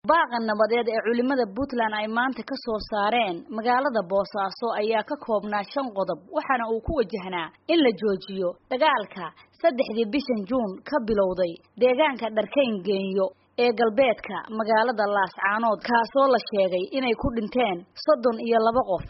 baaqan nabadeed ee culimada Puntland ay maanta ka soo saareen magaalada Boosaaso ayaa ka koobnaa 5 qodob waxaana uu ku wajahnaa in la joojiyo dagaalka 3 bishan Juun ka bilowday deegaanka Dharkayn Geenyo ee galbeedka magaalada Laascaanood kaasoo la sheegay inay ku dhinteen 32 qof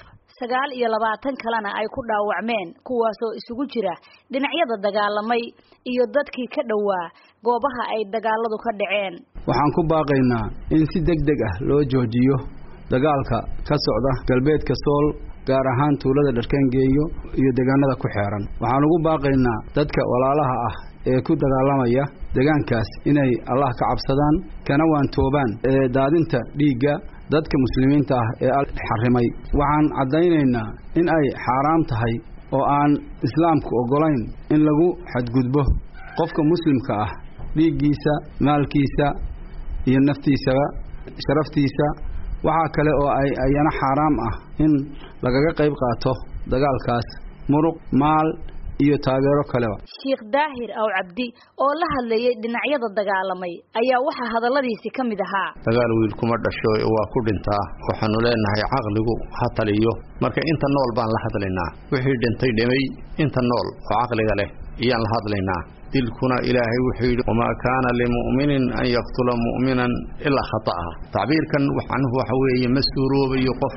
29 kalena ay ku dhaawacmeen kuwaasoo isugu jira dhinacyada dagaalamay iyo dadkii ka dhawaa goobaha ay dagaaladu ka dhaceen. waxaan ku baaqaynaa in si degdeg ah loo joojiyo dagaalka ka socda galbeedka Sool gaar ahaan tuulada Dharkayn Geenyo iyo deegaanada ku xeeran. waxaan ugu baaqaynaa dadka walaalaha ah ee ku dagaalamaya deegaankaas inay Allah ka cabsadaan kana waan toobaan daadinta dhiigga dadka muslimiinta ah ee xarimay. waxaan cadaynaynaa in ay xaraam tahay oo aan islaamku ogolayn in lagu xadgudbo qofka muslimka ah dhiiggiisa maalkiisa iyo naftiisa sharaftiisa. waxa kale oo ayana xaraam ah in lagaga qayb qaato dagaalkaas muruq maal iyo taageero kale. Sheekh Daahir Aw Cabdi oo la hadlayay dhinacyada dagaalamay ayaa waxa hadaladiisa kamid ahaa dagaal wiil kuma dhasho waa ku dhintaa waxaanu leenahay aqligu ha taliyo marka inta nool baan la hadlaynaa wixii dhintay dhimay inta nool oo aqliga leh iyaan la hadlaynaa dilkuna ilaahay wuxuu yiri wama kaana limu'minin an yaqtula mu'minan illa khata'a ta'biirkan waxaanu waxa weeye masuuroobayo qof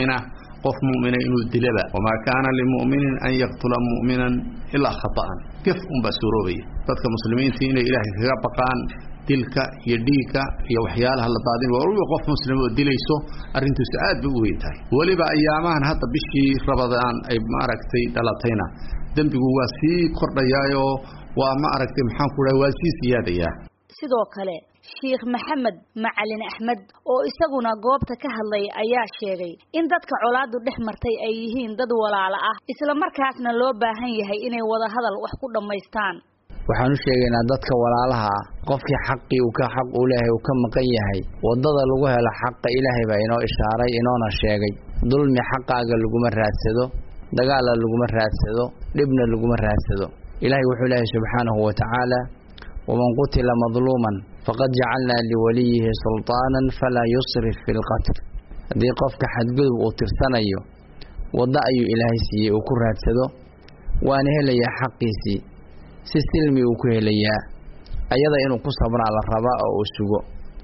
mu'mina inuu dilaba wama kaana limu'minin an yaqtula mu'minan illa khata'an kif basuuroobay dadka muslimiinta inay ilaahay kaga baqaan dilka iyo dhiigga iyo waxyaalaha la daadin waa qof muslim oo dilayso arintiisu aad u weyn tahay waliba ayaamahan hadda bishii Ramadaan ay maaragtay dhalatayna dambigu waa sii kordhayaayo waa maaragtay maxaan ku raay waa sii siyaadaya. sidoo kale Sheekh Maxamed Macalin Ahmed oo isaguna goobta ka hadlay ayaa sheegay in dadka colaadu dhex martay ay yihiin dad walaalo ah isla markaasna loo baahan yahay inay wada hadal wax ku dhameystaan. waxaan u sheegaynaa dadka walaalaha ah qofkii xaqii uu ka xaq u leeyahay uu ka maqan yahay wadada lagu helo xaq Ilaahay baa inoo ishaaray inoona sheegay dulmi xaqaaga laguma raadsado dagaal laguma raadsado dhibna laguma raadsado. Ilaahay wuxuu leeyahay subhanahu wa ta'ala ومن قتل مظلوما فقد جعلنا لوليه سلطانا فلا يسرف في القتل. هذه قفك حدقذب وترسانيو وضعي إلهي سي وكرهاتسدو وانه ليا حقيسي سيستلمي وكهليا أيضا إنو كصبر على الرباء والسجو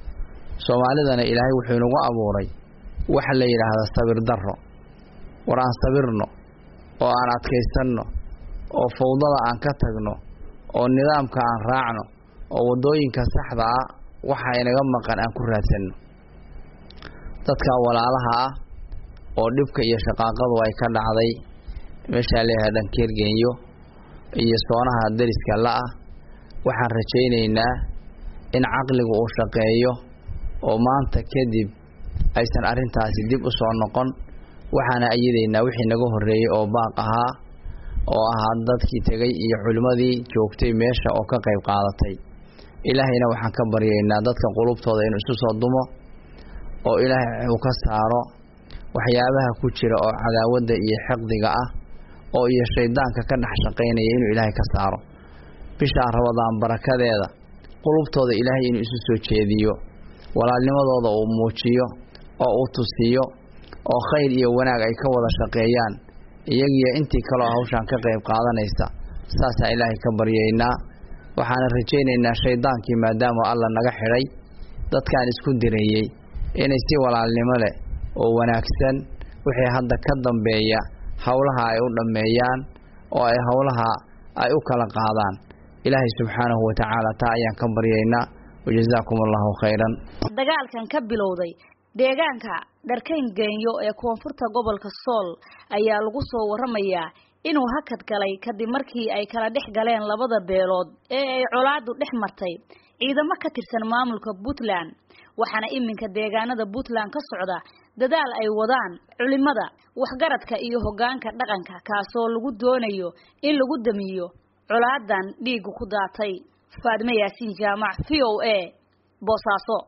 سوالدنا إلهي وحينو أبوري وحل إلى هذا الصبر ضره وران صبرنا وأنا أتكيستنو وفوضل عن كتغنو oo nidaamka aan raacno oo wadooyinka saxda ah waxa inaga maqan aan ku raadsanno dadka walaalaha ah oo dhibka iyo shaqaaqadu ay ka dhacday meesha leeyahay Dharkayn Geenyo iyo soonaha dariska la ah waxaan rajaynaynaa in aqligu uu shaqeeyo oo maanta kadib aysan arintaasi dib u soo noqon waxaana ayideynaa wixii naga horeeyay oo baaq ahaa oo ahaa dadkii tagay iyo culimadii joogtay meesha oo ka qayb qaadatay. Ilaahayna waxaan ka baryaynaa dadka qulubtooda inuu isu soo dumo oo Ilaahay uu ka saaro waxyaabaha ku jira oo cadaawada iyo xiqdiga ah oo iyo shaydaanka ka dhex shaqeynaya inuu Ilaahay ka saaro. bisha Ramadaan barakadeeda qulubtooda Ilaahay inuu isu soo jeediyo walaalnimadooda uu muujiyo oo uu tusiyo oo khayr iyo wanaag ay ka wada shaqeeyaan iyagiyo intii kale hawshan ka qayb qaadanaysa saasa Ilaahay ka baryaynaa. waxaan rajaynaynaa shaydaankii maadaama Allah naga xiray dadkaan isku direeyay inay si walaalnimo leh oo wanaagsan wixii hadda ka dambeeya hawlaha ay u dhameeyaan oo ay hawlaha ay u kala qaadaan. Ilaahay subhanahu wa ta'ala ta ayaan ka baryaynaa wajazaakumullahu khayran. dagaalkan ka bilowday deegaanka Dharkayn Geenyo ee koonfurta gobolka Sool ayaa lagu soo waramayaa inuu hakad galay kadib markii ay kala dhex galeen labada beelood ee ay colaadu dhex martay ciidamo ka tirsan maamulka Puntland waxaana iminka deegaanada Puntland ka socda dadaal ay wadaan culimada waxgaradka iyo hoggaanka dhaqanka kaasoo lagu doonayo in lagu damiyo colaadan dhiig ku daatay. Faadme Yaasiin Jaamac VOA Boosaaso.